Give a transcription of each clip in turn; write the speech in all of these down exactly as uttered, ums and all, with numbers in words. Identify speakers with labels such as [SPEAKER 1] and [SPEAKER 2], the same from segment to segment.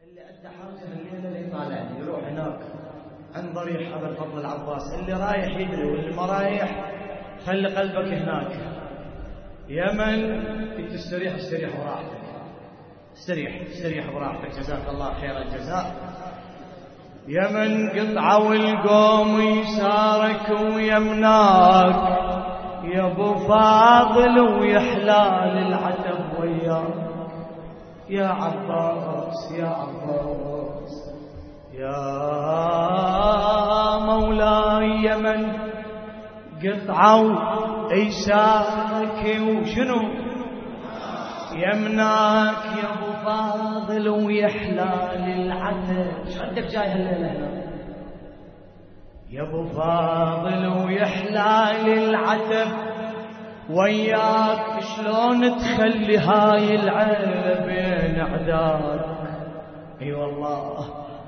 [SPEAKER 1] اللي عنده حاجة الليلة اللي طالعني يروح هناك عند ضريح أبا الفضل العباس، اللي رايح يدري واللي ما رايح خلي قلبك هناك. يمن تستريح استريح براحتك، استريح استريح براحتك، جزاك الله خير الجزاء. يمن قطعة والقوم يسارك ويمناك يا ابو فاضل ويحلال العتب وياك يا عباس يا عباس يا مولاي. يمن قطعة ويسارك وشنو يمناك يا ابو فاضل ويحلال العتب. ايش عندك جاي هالليله هنا يا ابو فاضل ويحلال العتب وياك؟ شلون تخلي هاي العيله بين اعدادك؟ اي والله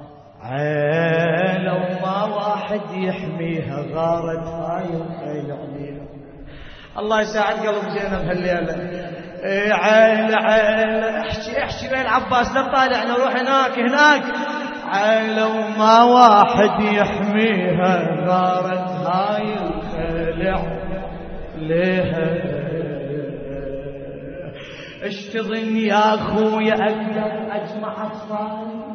[SPEAKER 1] عيله وما واحد يحميها، غارت هاي الخيل عليها. الله يساعد قلب زينب هالليله. اي عيله عيله، احكي احكي بين العباس لا طالع نروح هناك هناك. عيله وما واحد يحميها، غارت هاي الخيل ليها. اشتظن يا اخويا اقدر اجمع اطفالي،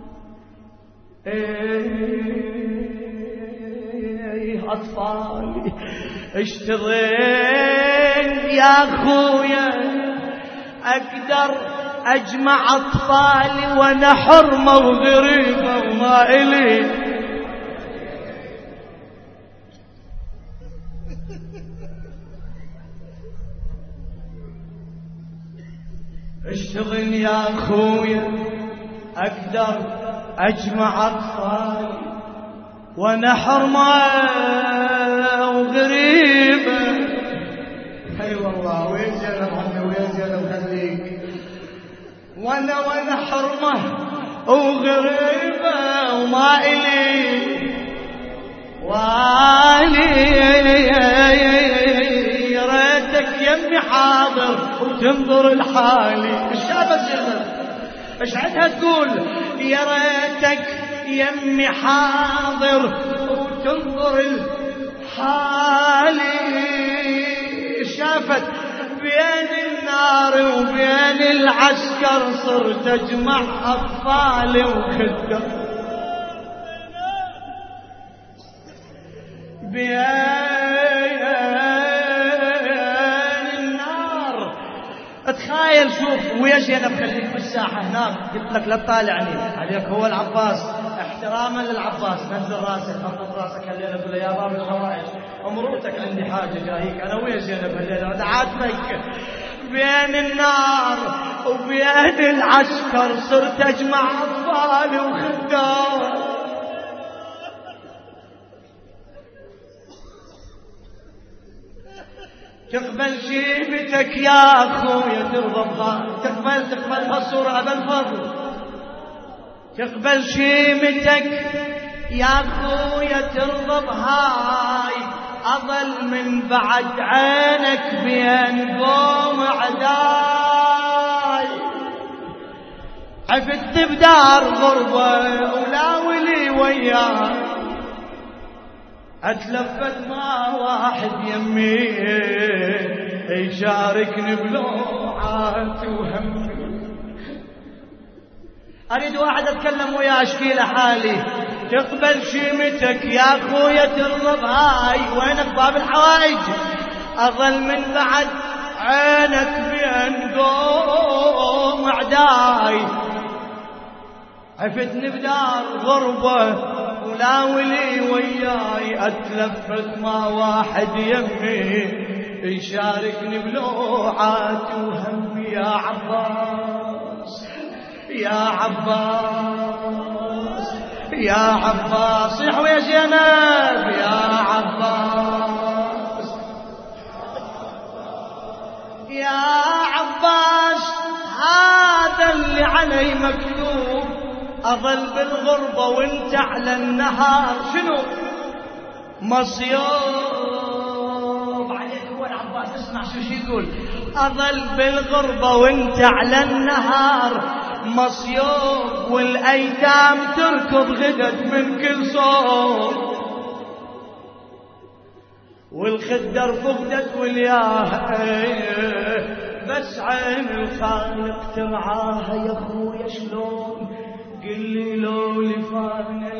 [SPEAKER 1] ايه اطفالي اشتظن يا اخويا اقدر اجمع اطفالي وانا حرمه وغريبه وما الي. اشتغل يا اخويا اقدر اجمع اطفالي وانا حرمه وغريبه. اي والله وين زينب عمي وين زينب خليك. وانا وانا حرمه وغريبه وما الي والي. يا ريتك يمي حاضر وتنظر لحالي. ايش شافت زينب ايش عندها تقول؟ يا ريتك يمي حاضر وتنظر لحالي. شافت بين النار وبين العسكر صرت اجمع اطفالي وخدم بين النار. اتخيل شوف ويا زينب خليك بالساحه هناك، قلت لك لا تطالعني عليك هو العباس، احتراما للعباس نزل راسك خفض راسك الليله قول له يا باب الحوائج امروتك عندي حاجه جايك انا ويا زينب الليله دعاتك. بين النار وبين العسكر صرت اجمع اطفالي وخدام. تقبل شيبتك يا اخويا ترضى بخاطري، تقبل تقبل هالصورة ابا الفضل. تقبل شيمتك يا اخويا ترضى بهاي، اظل من بعد عينك بين قوم عداي. عفت بدار غربة ولا ولي وياي، اتلفت مع واحد يمي يشاركني بلوعات وهمي. اريد واحد اتكلم وياه اشكي له حالي. تقبل شيمتك يا اخويا ترضى بهاي، وينك باب الحوائج؟ اظل من بعد عينك بين قوم عداي. عفتني بدار غربة ولا ولي وياي، اتلفت مع واحد يمي يشاركني بلوعات وهمي. يا عباس يا عباس يا عباس صيح ويا زينب يا عباس يا عباس. هذا اللي علي مكتوب، أظل بالغربة وانت على النهار شنو مصيوب عليك. هو العباس اسمع شو شو يقول، أظل بالغربة وانت على النهار مصيوب والأيتام تركض غدت من كل صوب والخدر فقدت والياه بس عين الخالق ترعاها يا اخويا شلون قل لي لو لفانا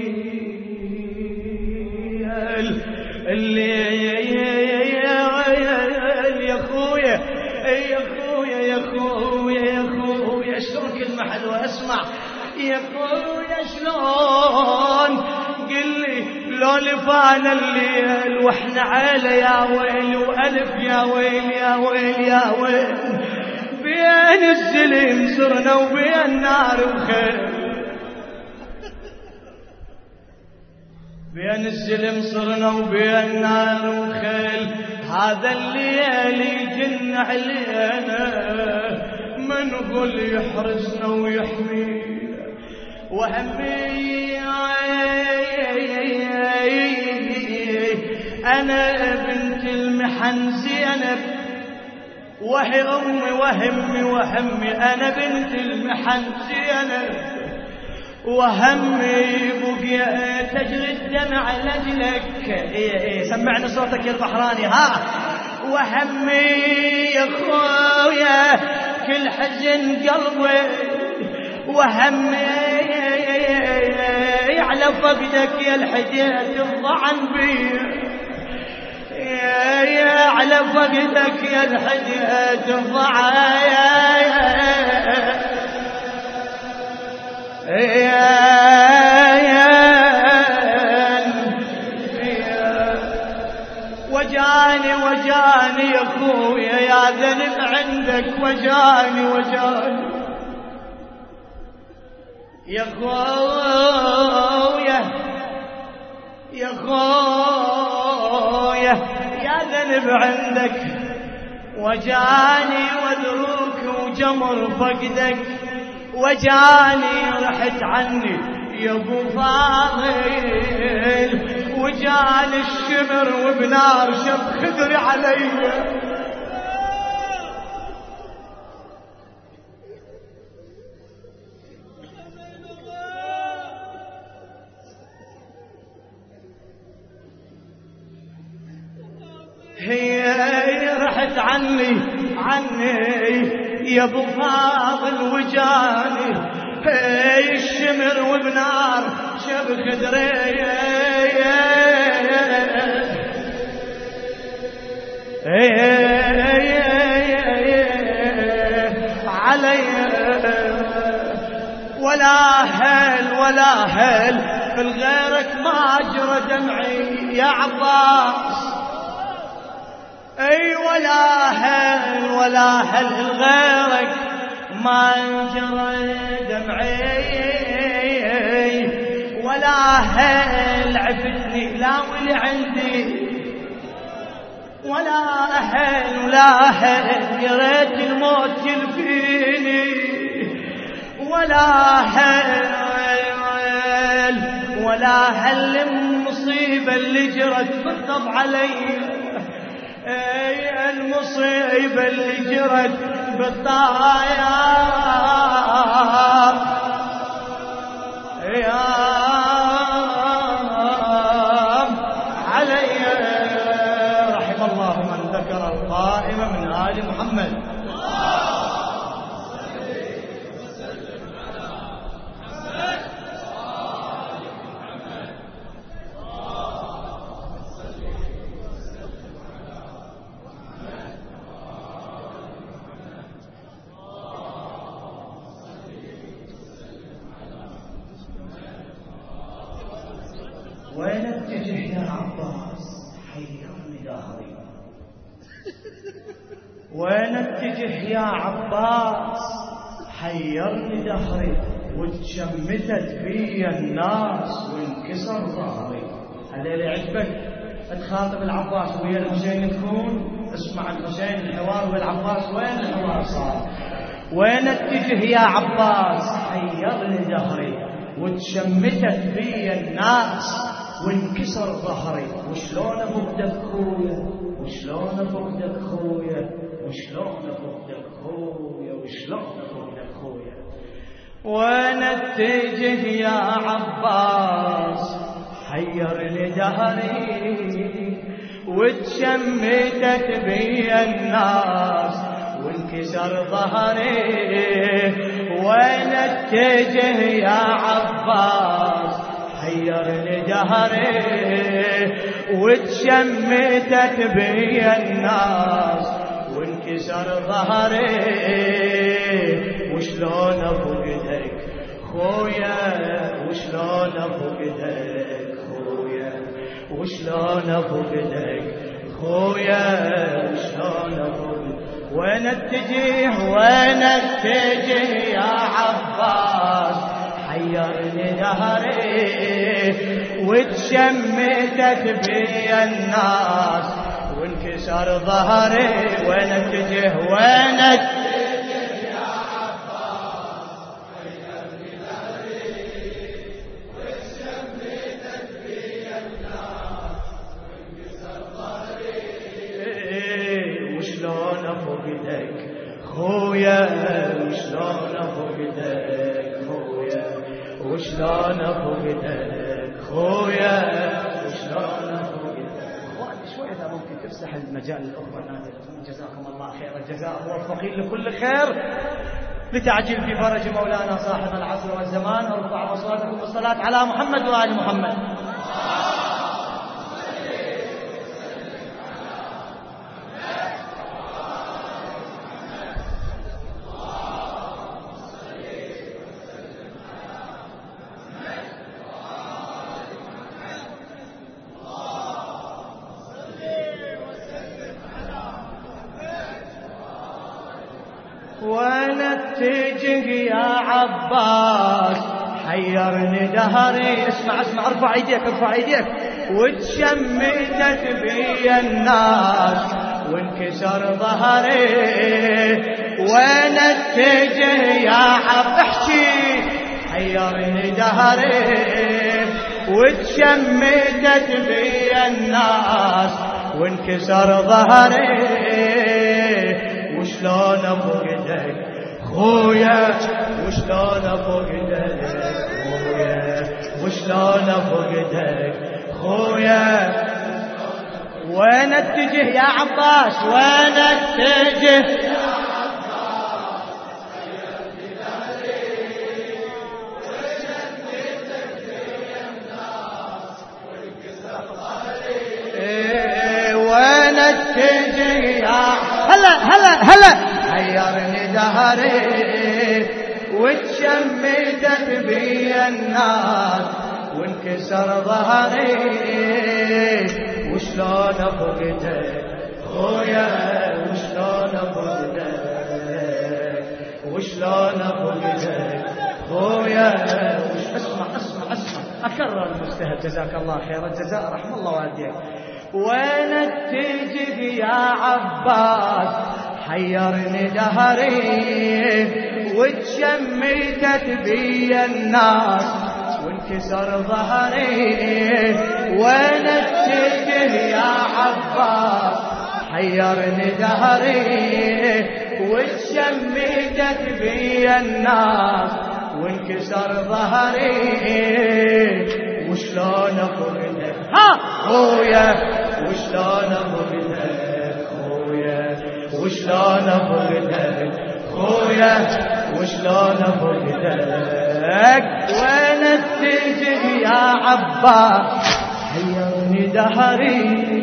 [SPEAKER 1] الليل الليل يا اخويا يا اخويا يا اخويا يا اخويا شلون كلمة حلوة اسمع يا اخويا شلون قل لي لو لفانا الليل واحنا عيلة يا ويل والف يا ويل يا ويل يا ويل بين السلم صرنا وبين نار وخيل بين السلم صرنا وبين نار وخيل هذا الليل يجن علينا من قل يحرسنا ويحمينا وهمي أنا بنت المحن زينب وهي أمي وهمي وهمي أنا بنت المحن زينب وهمي بقي تجري الدمع لأجلك إيه إيه سمعنا صوتك يا البحراني ها وهمي يا خويا كل حزن قلبي وهمي على فقدك يا الحديد الضعن بي يا يا على فقدك يا الحديد الضعن يا يا وجاني وجاني يا اخويا يا ذنب عندك وجاني وجاني يا خويا يا خويا يا ذنب عندك وجاني وذروك وجمر فقدك وجاني رحت عني يا ابو فاضل وجاني الشمر وبنار شب خدري علي هي رحت عني عني يا ابو فاضل وجاني هي الشمر وبنار شب خدري علي ولا هل ولا هل في غيرك ما جرى دمعي يا عباس اي ولا هل ولا هل غيرك ما جرى دمعي ولا هل عفتني لا ولي عندي ولا هل ولا هل قريت الموت يلفيني ولا هل ولا هل المصيبة اللي جرت بالطب علي اي المصيبة اللي جرت بالطاير يا علي رحم الله من ذكر القائمة من آل محمد وين اتجه يا عباس حيرني دهري وين اتجه يا عباس حيرني دهري وتشمتت في الناس وانكسر ظهري هذا اللي عجبك تخاطب العباس ويا الحسين تكون اسمع الحسين الحوار والعباس وين الحوار صار وين اتجه يا عباس حيرني دهري وتشمتت في الناس وانكسر ظهري وشلون افقدك خويا وشلون افقدك خويا وشلون افقدك خويا وشلون افقدك خويا ونتجه يا عباس حيرني دهري وتشمتت بي الناس وانكسر ظهري ونتجه يا عباس حيرني دهري وتشمتت بي الناس وانكسر ظهري وشلون افقدك خويا وشلون افقدك خويا وشلون افقدك خويا وشلون افقدك وين اتجه وين اتجه يا عباس حيرني دهري وتشمتت بي الناس وانكسر ظهري وين اتجه وين اتجه يا عباس حيرني دهري وتشمتت بي الناس وانكسر ظهري وشلون افقدك خويا وشلون افقدك خويا وشلون افقدك خويا وشلون افقدك شوي اذا ممكن تفتح المجال للاخوه نادر جزاكم الله خير الجزاء موفقين لكل خير لتعجيل في فرج مولانا صاحب العصر والزمان ارفعوا اصواتكم بالصلاه على محمد وال محمد ونتجه يا عباس حيرني دهري اسمع اسمع ارفع ايديك ارفع ايديك وتشمتت بي الناس وانكسر ظهري ونتجه يا عب احكي حيرني دهري وتشمتت بي الناس وانكسر ظهري وشلون افقدك خويا وشلون افقدك خويا وشلون افقدك خويا وين اتجه يا عباس وين اتجه يا عباس حيرني دهري وشمتت بي الناس وانكسر ظهري وين اتجه يا هلا هلا هلا حيرني دهري وتشمتت بي الناس وانكسر ظهري وشلون افقدك خويا وشلون افقدك وشلون افقدك خويا اسمع اسمع اسمع اكرر المجتهد جزاك الله خير الجزاء رحم الله والديك وين اتجه يا عباس حيرني دهري وتشمتت بي الناس وانكسر ظهري وين اتجه يا عباس حيرني دهري وتشمتت بي الناس وانكسر ظهري وشلون افقدك ها خويا وشلون افقدك خويا وشلون افقدك خويا وشلون افقدك وين اتجه يا عباس حيرني دهري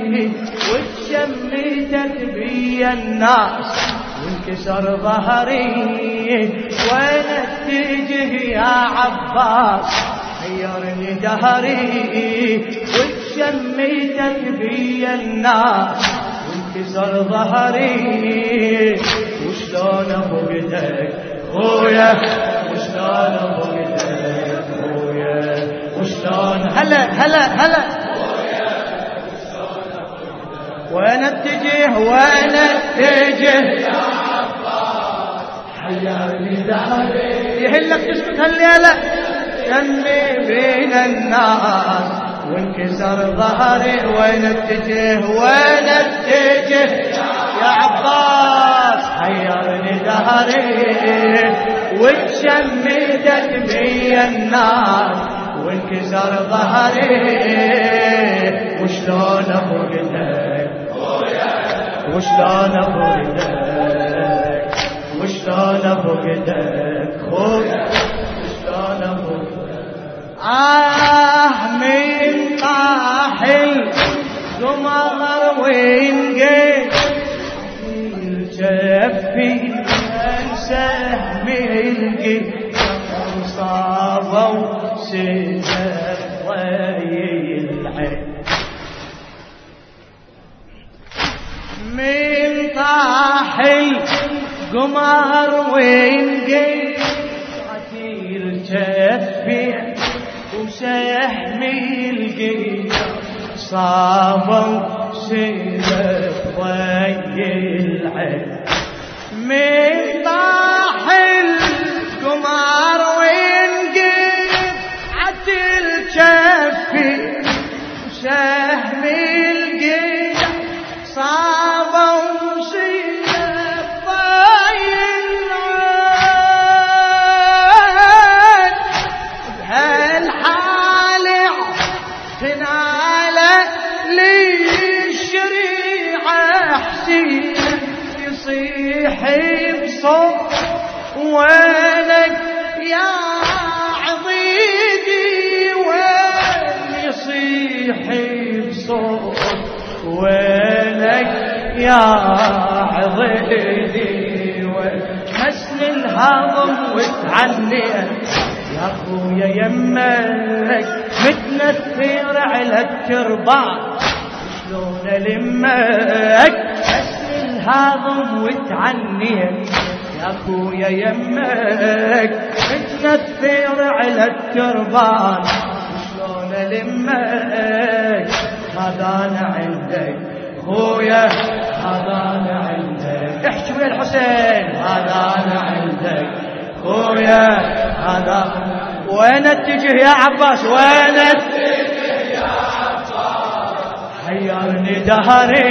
[SPEAKER 1] وتشمتت بي الناس وانكسر ظهري وين اتجه يا عباس حيرني دهري وتشمتت بي الناس وانكسر ظهري وشلون افقدك خويا وشلون افقدك خويا وشلون هلا هلا هلا وين اتجه وين اتجه يا عباس حيرني دهري يهلك تسكت هالليله يمي بين الناس وانكسر ظهري وين اتجه وين اتجه يا عباس حيرني دهري وتشمدت بي النار وانكسر ظهري وشلون افقدك وشلون افقدك وشلون افقدك خويا وشلون افقدك آه من طاح القمر وينقيت الجفي سهم القيت صابوا سيدر ضي العين من طاح القمر وينقيت عتير جفي وسهم القيت صابوا سيدر ضي العين من طاح القمر وينقيت عتل جفي وسهم القيت صابوا سيدر ضي العين بهالحال تنال لي الشريعة حسين يصيح بصوت وينك يا عضيدي وين يصيح بصوت وينك يا عضيدي وين حسن الهضم وتعنيت يا اخويا يمك متنثر على التربان شلون المك حسن الهضم وتعنيت يا اخويا يمك متنثر على التربان شلون المك هذا انا عندك خويا هذا انا عندك احكي ويا الحسين هذا انا عندك خويا هذا وين اتجه يا عباس وين اتجه يا عباس حيرني دهري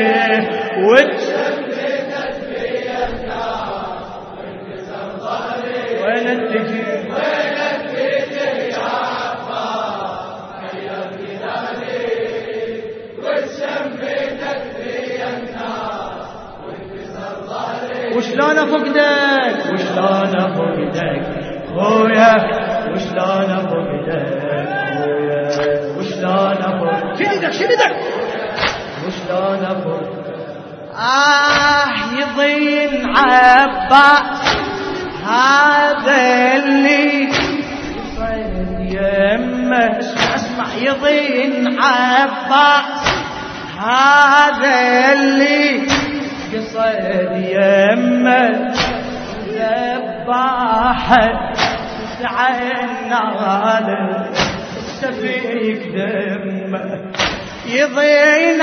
[SPEAKER 1] وتشمدت بي النار وانكسر ظهري وين اتجه وين اتجه يا عباس حيرني دهري وتشمدت بي النار وانكسر ظهري وشلون افقدك وشلون افقدك خويا وشلون افقدك خويا وشلون افقدك شدك شدك وشلون افقدك آه يضين عباس هذا اللي صيد يمه اسمع يضين عباس هذا اللي قصد يمه ذباحه عنا سفيك دمه يضين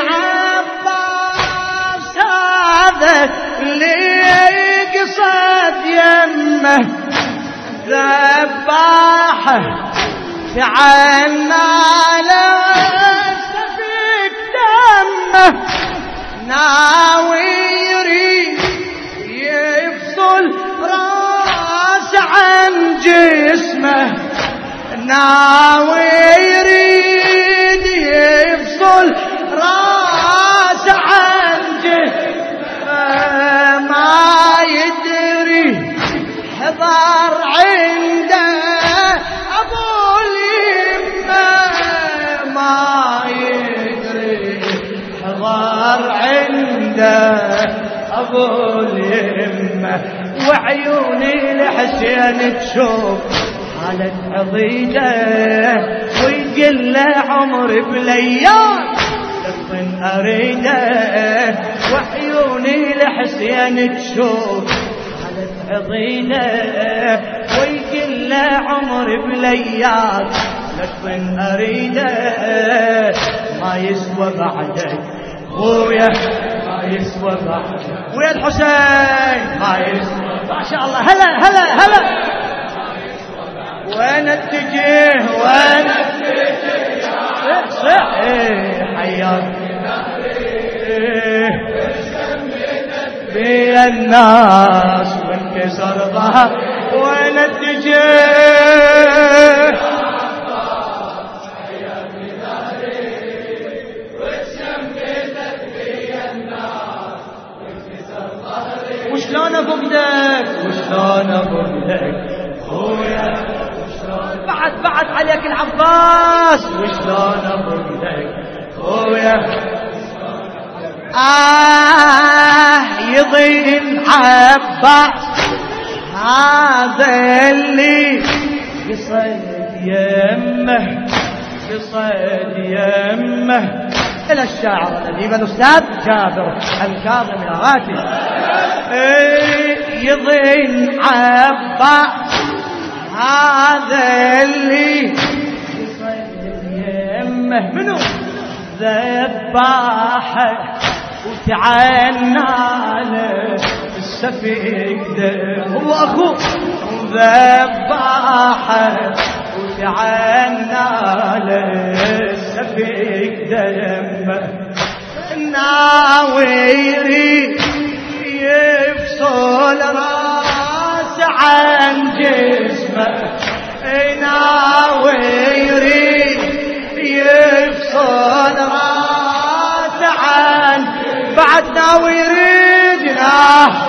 [SPEAKER 1] عباس هذا اللي قصد يمه ذباحه عنا سفيك دمه ناوي يريد يفصل راس عن جسمه ناوي يريد يفصل راس عن جسمه ما يدري حضر عنده ابو اليمه ما يدري حضر عنده ابو اليمه وعيوني لحسين تشوف حالة عضيده ويقل له عمري بالايام لكن اريده وعيوني لحسين تشوف حالة عضيده ويقل له عمري بالايام لكن اريده ما يسوى بعدك خويا ما يسوى بعدك ويا الحسين ما يسوى ما شاء الله هلا هلا هلا وين اتجه وين اتجه صح صح حياك بي الناس وانكسر ظهر وين اتجه وشلون افقدك وشلون افقدك خويا بعد بعد عليك العباس وشلون افقدك خويا آه يضين عباس هذا اللي قصد يمه قصد يمه إلى الشاعر الأديب الأستاذ جابر الكاظم الراتب يضين عباس هذا اللي قصد يمه منو ذباحه وتعنى له السفيك دم هو أخوه ذباحه وتعنى له السفيك دم ناويري يفصل راس عن جسمه ناويري يفصل راس عن بعد ناوي يريدنا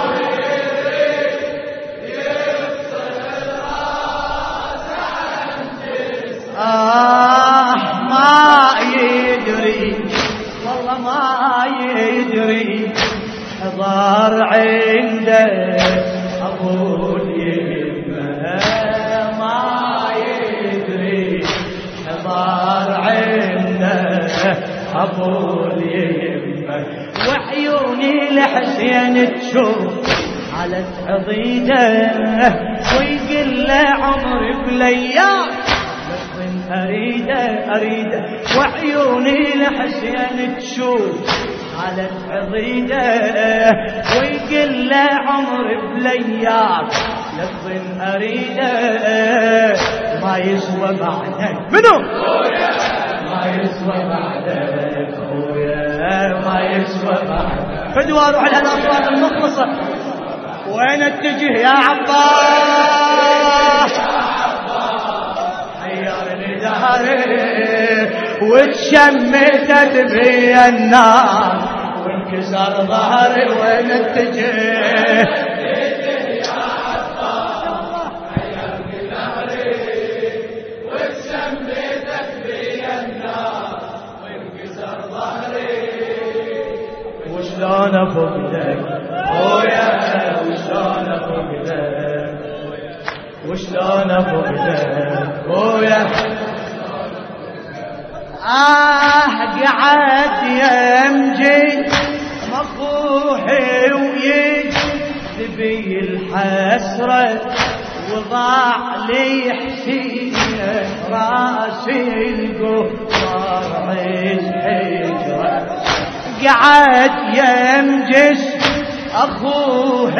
[SPEAKER 1] آه ما يدري والله ما يدري حضر عنده أبو اليمة ما يدري حضر عنده أبو اليمة وعيوني لحسين تشوف على عضيده ويقل له عمري بليال أريده أريده وعيوني لحسين تشوف على عضيده ويقل له عمري بليال لفظ أريده ما يسوى بعدك منو ما يسوى بعدك خويا ما يسوى بعدك فدوا روح على الأصوات المخلصة وين اتجه يا عباس حيرني دهري وتشمتت بي النار وانكسر ظهري وين اتجه وشلون افقدك خويا وشلون افقدك وشلون افقدك خويا آه قعد يمجي مفروحي ويجذبي الحسرة وضاع لي حسين راسي القهر عيش حجرة قعد يمجس أخوه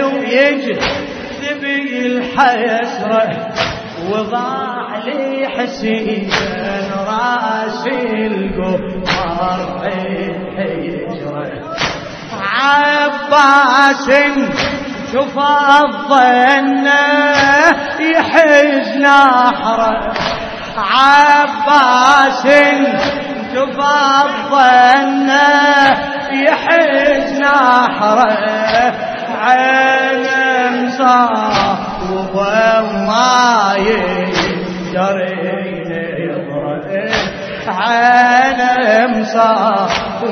[SPEAKER 1] ويجذبي الحسرة وضاع لي حسين راسي القمر حجرة عباس شوف الظن يحز نحره عباس شوف الظن يحز نحره عين مصاب وما يقدر يضرب عين مصاب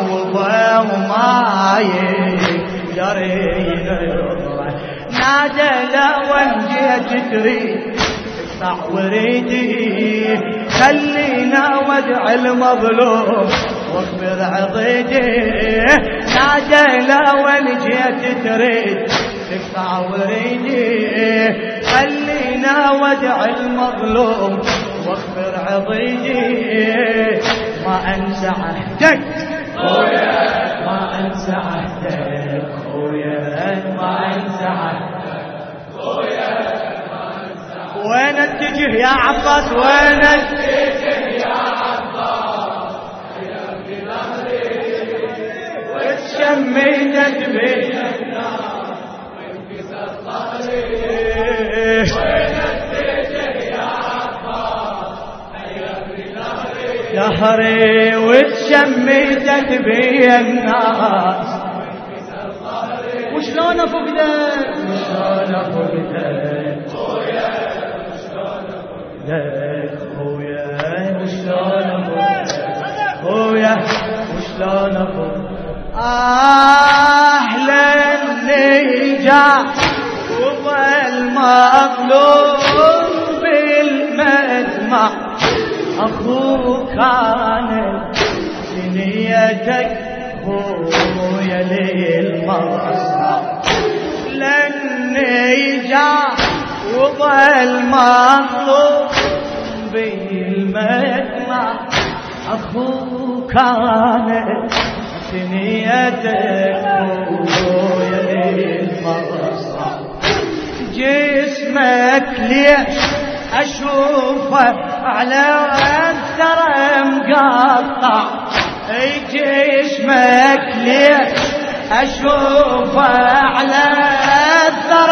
[SPEAKER 1] وما يقدر يضرب نادى لو جيت تريد اقطع وريدي خلينا ودع المظلوم واخبر عضيدي نادى لو جيت تريد تقطع وريدي خلينا ودع المظلوم واخبر عضيدي ما انسى عهدك خويا ما انسى عهدك خويا ما انسى عهدك خويا ما انسى وين اتجه يا عباس وين اتجه يا عباس يا ابن ظهري وتشميتك بالنار دهري وتشمتك بي الناس وشلون فقدك وشلون فقدك خويا وشلون فقدك خويا وشلون فقدك خويا وشلون فقدك أهلا النجاح وظل مظلوم بالمدمع أخوك كانت سنيتك خويا للمصنع للنجاح وظل مظلوم بالمدمع أخوك كانت سنيتك خويا للمصنع جسمك ليش أشوفه على أكثر مقطع اي جسمك ليش أشوفه على أكثر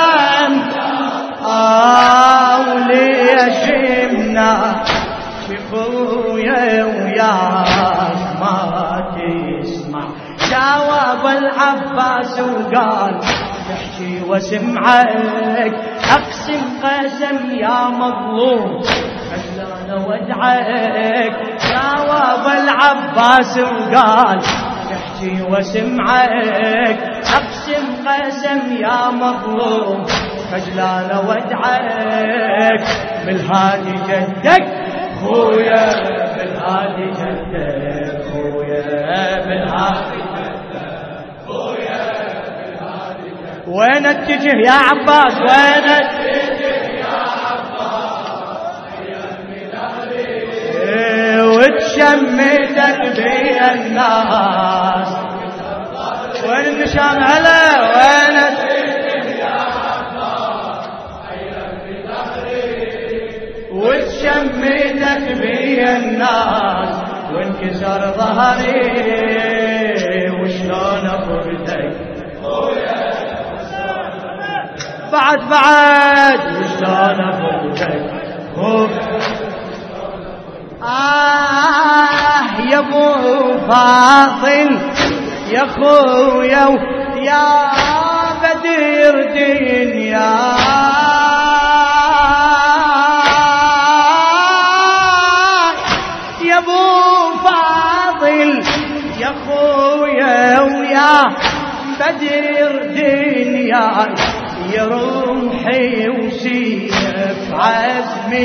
[SPEAKER 1] مقطع وليش يمنع خويا وياك ما تسمع جاوب العباس وقال تحكي وسمعك أقسم قسم يا مظلوم خلنا ودعك جاوب العباس وقال تحكي وسمعك أقسم قسم يا مظلوم خجلان ودعك بالهادي جدك خويا بالهادي جدك خويا بالهادي جدك خويا بالهادي جدك وين اتجه يا عباس وين اتجه يا عباس يا المداري وتشمتك بي الناس وين النشان هلا وين اتجه يا عباس يا المداري وتشمتك بي الناس وانكسر ظهري وشلون افردك بعد بعد وشلون افردك آه يا ابو فاضل يا خويا يا بدر دنيا يا ابو فاضل يا خويا ويا بدر دنيا يا روحي وسيف عزمي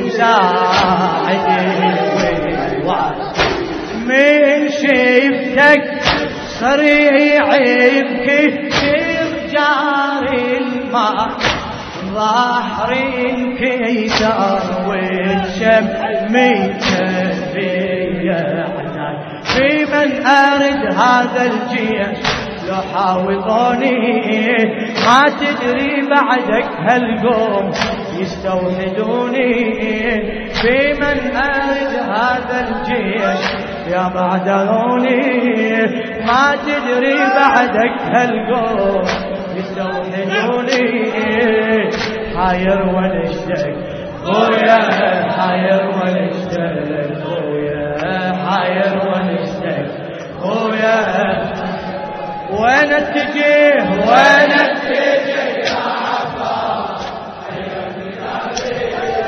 [SPEAKER 1] وساعدي والواس من شفتك صريع يبكي جاري الماء ظهر انكسر والشمي تبيع في من أرد هذا الجيش يحاوطوني ما تدري بعدك هالقوم يستوحدوني في من أرد هذا الجيش يا بعدوني ما تدري بعدك هالقوم يستوحدوني حاير ونشتك خويا حاير ونشتك خويا حاير ونشتك خويا وين اتجه وين اتجه يا عباس يا بلادي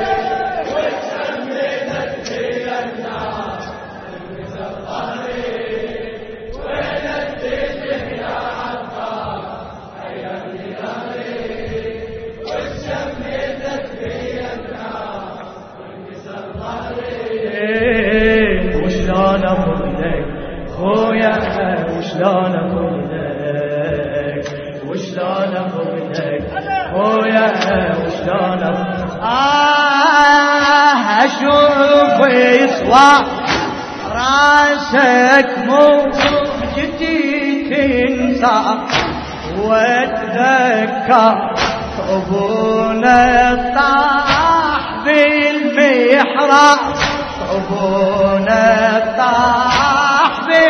[SPEAKER 1] وتسميتك في الناس انكسر ظهري وين اتجه يا عباس يا بلادي وتسميتك في الناس انكسر ظهري وشلون افردك خويا وشلون افردك وشلون افردك خويا وشلون افردك آه اشوف يصوى راسك مو جدي تنسى واتذكر ابونا طاح بالمحراب ابونا طاح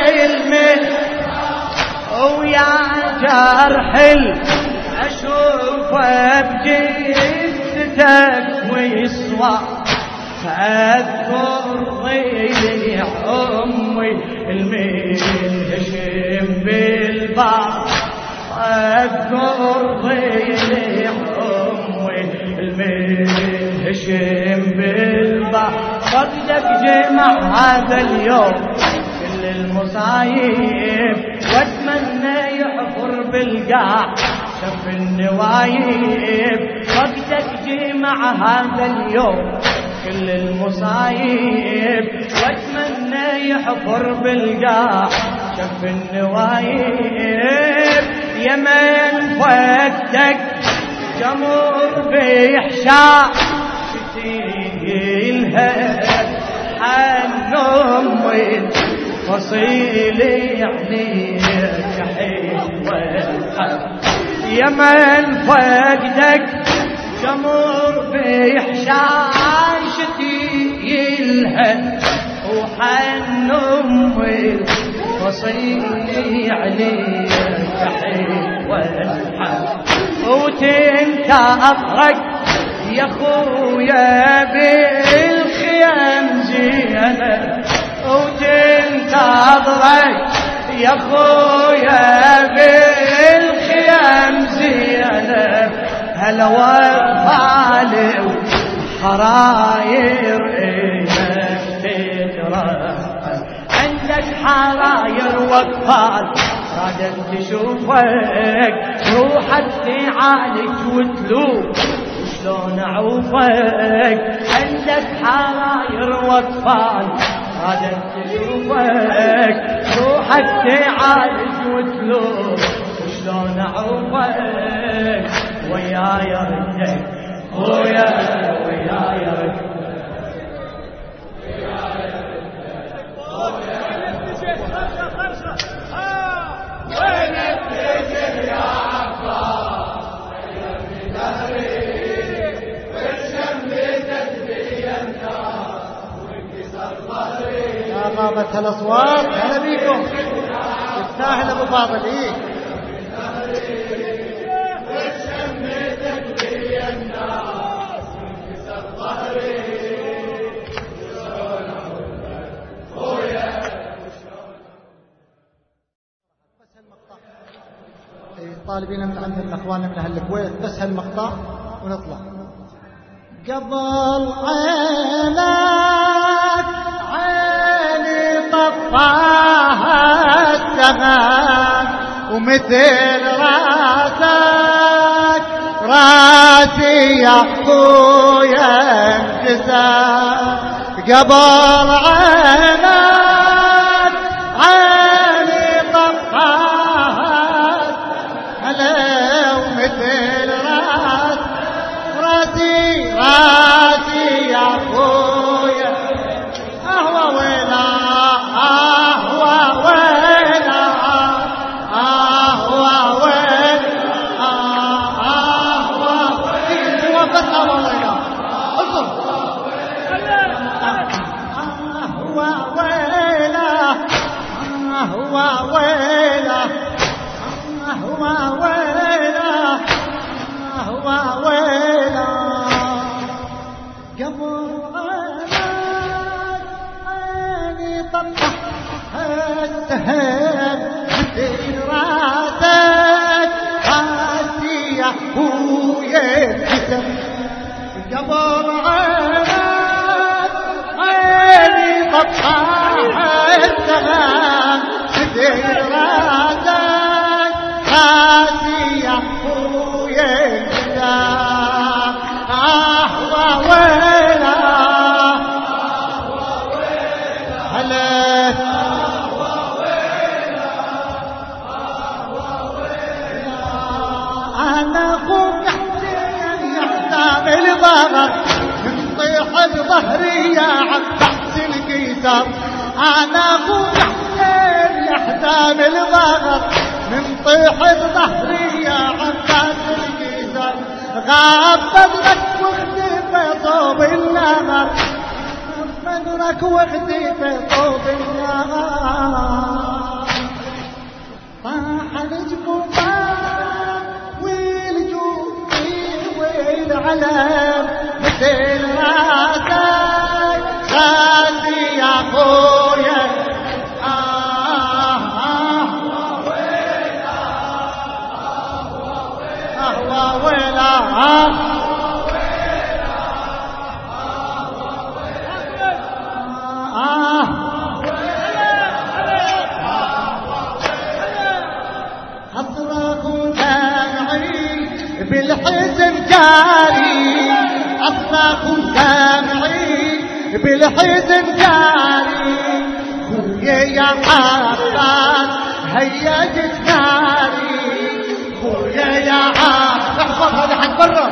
[SPEAKER 1] ويا جرح اشوفه بجثتك ويسوى أذكر ضيع أمي المنهشم بالبعض، أذكر ضيع أمي المنهشم بالبعض. صدق جمع هذا اليوم كل المصايب، واتمنى يحفر بالقاع شف النوايب. صدق جمع هذا اليوم كل المصايب، واتمنى يحفر بالقاع شف النوايب. يمن فكتك جمر بيحشاء شتيلها حن امي فصيلي عليك حلوة يمن فقدك جمر بيحشان شتيلها وحن امي فصيلي عليك حلوة وتنتظرك يا خويا بالخيام زينة، وتنتظرك يا خويا بالخيام زينة. هلا وطالي وحراير ايمك تقرا، عندك حراير واطفال رادت تشوفك، روحك تعالج وتلوم شلون اعوفك. عندك حراير واطفال رادت تشوفك، روحك تعالج وتلوم شلون اعوفك. وياي ردك خويا وياي ردك
[SPEAKER 2] غابت هالاصوات. هلا بيكم، يستاهل ابو فاضل. ايه طالبين من عندنا اخواننا من اهل الكويت بس هالمقطع ونطلع. قبل عينك عيني طفاها السماء، ومثل راسك راسي يا اخويا انكسر. قبل عينك عيني طفاها هلا، ومثل راس راسي راسي يا اخويا. اهوى ويلا اهوى ويلا اهوى ويلا اهوى ويلا بس اهوى ويلا اصبر. اهوى ويلا اهوى ويلا اهوى ويلا اهوى ويلا. قبل عيني طفح السهام مثل راسك راسي يا اخويا انكسر. قبل عيني طفح السهام مثل راسك راسي يا اخويا انكسر. اهوى ويلا هلا انا اخوك حسين يحتمل ضغط من طيح ظهري يا عباس القيصر. انا اخوك حسين يحتمل ضغط من طيح ظهري يا عباس القيصر. غاب بدرك واختفى طوب النهر، بدرك واختفى طوب النهر. طاح الجبوبان والجوفي والعلم مثل راسك بالحزن جاري خويا يا عباس هيا جت ناري خويا يا عباس احفظها لحد برا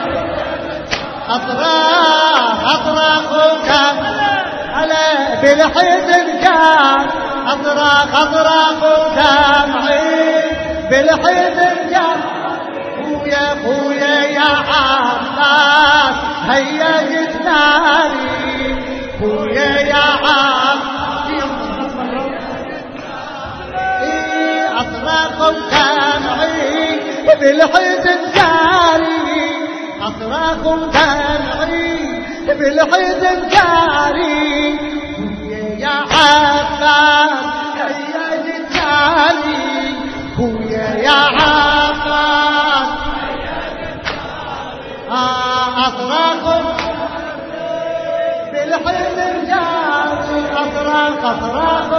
[SPEAKER 2] اطراق اطراق وكام على بالحزن جار اطراق اطراق ودمعي بالحزن جار خويا خويا يا عباس هيا جت ناري خويا يا عباس اطراق ودمعي بالحزن جاري اطراق ودمعي بالحزن جاري يا عباس هيا جت ناري خويا يا عباس أطراق بالحزن جاري أطراق أطراق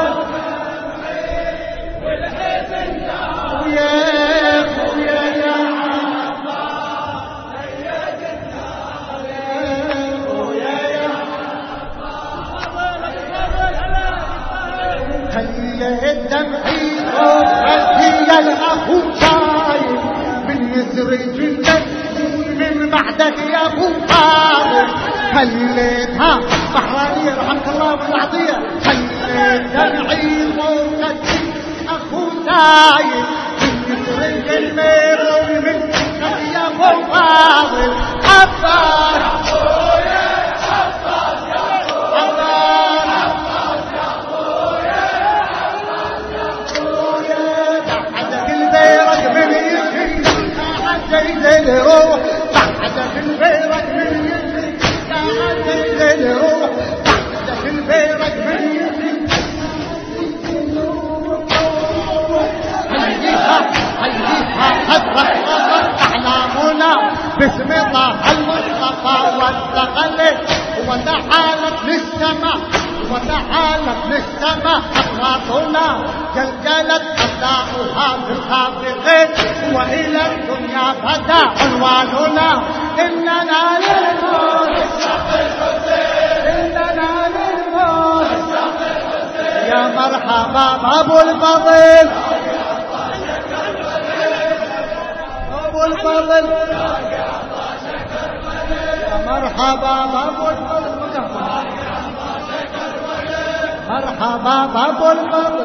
[SPEAKER 2] بالحزن جاري يا خويا يا عباس هيا جت ناري خويا يا عباس خلي دمعي هي الأخو شايل من يسري جنة من بعدك يا ابو طارق خليتها بحرانية رحمك الله بالعطية خليت دمعي موقتي اخو سايل من يسرق المير ومن بعدك يا ابو طارق عباس يا عباس يا عباس يا خويا يا خويا بعدك البيرك من يسرق سيد الروح بعدك البيرك من يسري ساعة سيد الروح بعدك البيرك من يسري خليها خليها خضرة خضر أحلامنا باسم الله المصطفى والتقلت وتعالت للسماء وتعالت للسماء أصواتنا جلجلت أبناؤها بالخافقين وإلى الدنيا فتى عنواننا إننا للموت إننا للموت يا مرحبا أبو الفضل أبو الفضل يا مرحبا أبو الفضل مرحبا أبو الفضل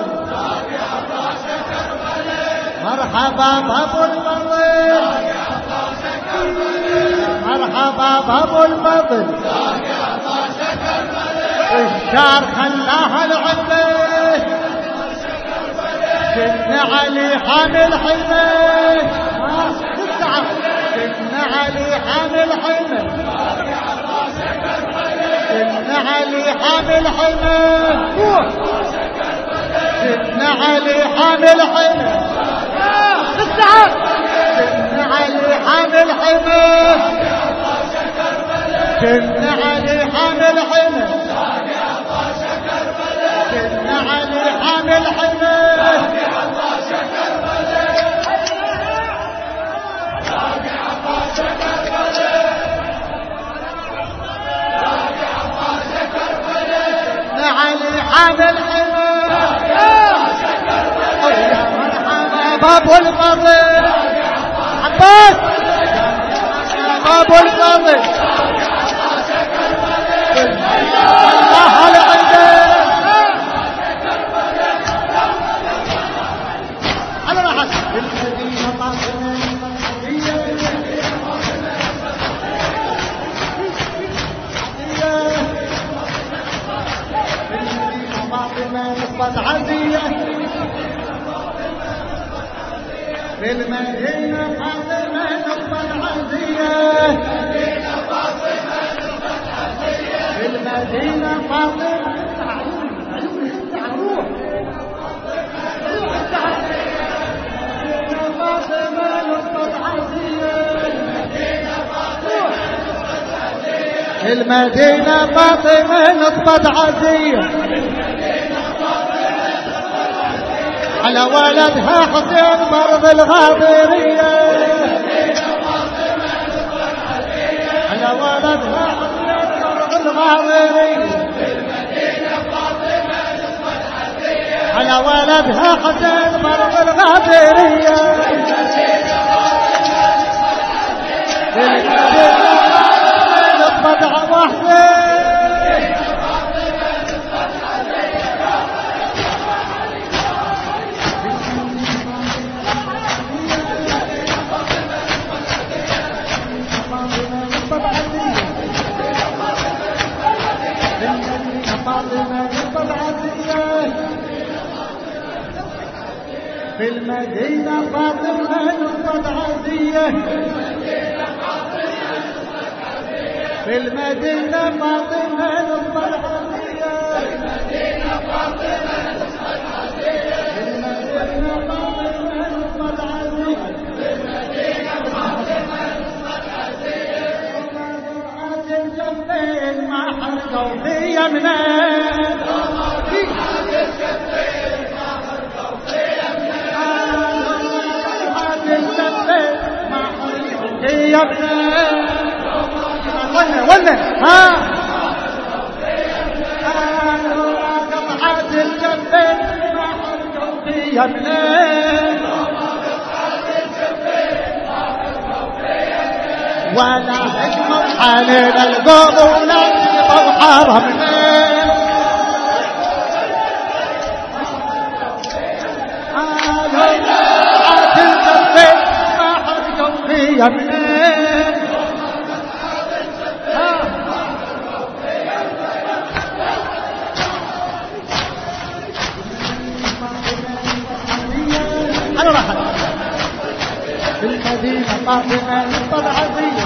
[SPEAKER 2] مرحبا أبو الفضل مرحبا أبو الفضل الشار خلاها العبه سيدنا علي حامل حمل سيدنا علي حامل حمل سيدنا علي حامل حمل سيدنا علي حامل حمل سيدنا علي حامل حمل سيدنا علي حامل حمل سيدنا علي حامل حمل علي حامل حمل يا مرحبا بابو الفضل عباس بابو الفضل الله على عندك على راحتك المدينة فاطمة نصبت عزية بالمدينة فاطمة نصبت عزية بالمدينة فاطمة فاطمة نصبت عزية المدينة فاطمة نصبت عزية على ولدها حسين مرض الغاضرية على ولدها حسين مرض الغاضرية ويا ولدها حسين ضرب الغابرية الضبع وحده في المدينة فاطمة الضبعزية في المدينة فاطمة الضبعزية في المدينة فاطمة الضبعزية في المدينة فاطمة الضبعزية في المدينة فاطمة الضبعزية وضعت الجنبين ما حرقوا في يمنين يا ابني ولنا ولنا ها قطعت الجنبين ما حرقوا في يا ابني ولا هجموا علينا القوم ولا هجموا حرمنا قطعت الجنبين ما حرقوا في يا ابني في المدينة فاطمة الضبعزية